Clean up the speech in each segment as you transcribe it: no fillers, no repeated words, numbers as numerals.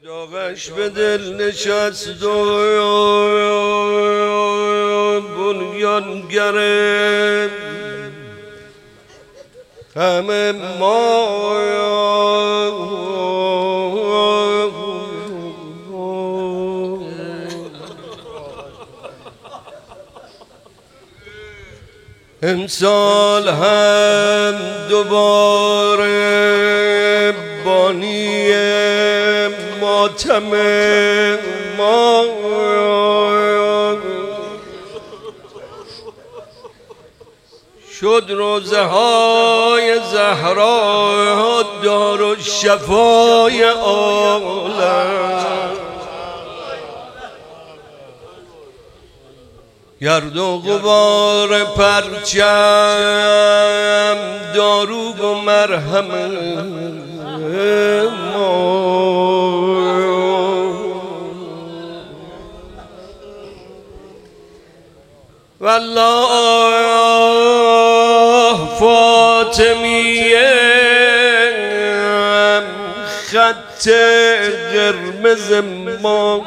داغش به دل نشست و بنیانگره همه ما امسال هم دوباره بانی ماتم ما شد روزه های زهرا دار و شفای عالم گرد و غبار پرچم داروگ و مرهم ما والله فاطمیه خط قرمز ما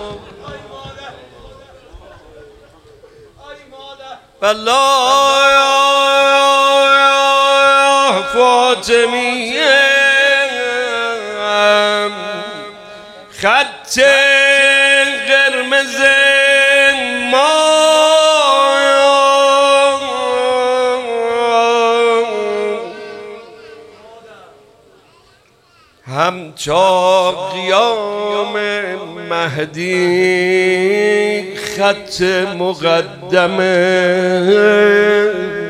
والله فاطمیه خط قرمز ما همچو قیام مهدی خط مقدمه